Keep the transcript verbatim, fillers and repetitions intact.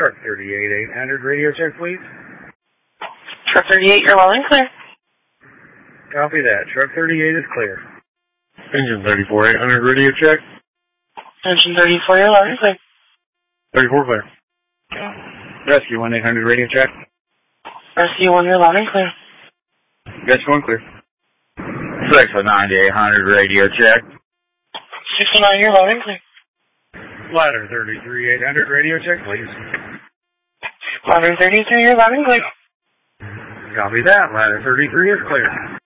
Truck thirty-eight eight hundred, radio check, please. Truck thirty-eight, you're loud and clear. Copy that. Truck thirty-eight is clear. Engine thirty-four eight hundred, radio check. Engine thirty-four, you're loud and clear. thirty-four clear. Rescue one eight hundred, radio check. Rescue one, you're loud and clear. Rescue one clear. Sixo ninety-eight hundred, radio check. sixty-nine, you're loud and clear. Ladder thirty-three eight hundred, radio check, please. Ladder thirty-three, you're loud and clear. Copy that. Ladder thirty-three is clear.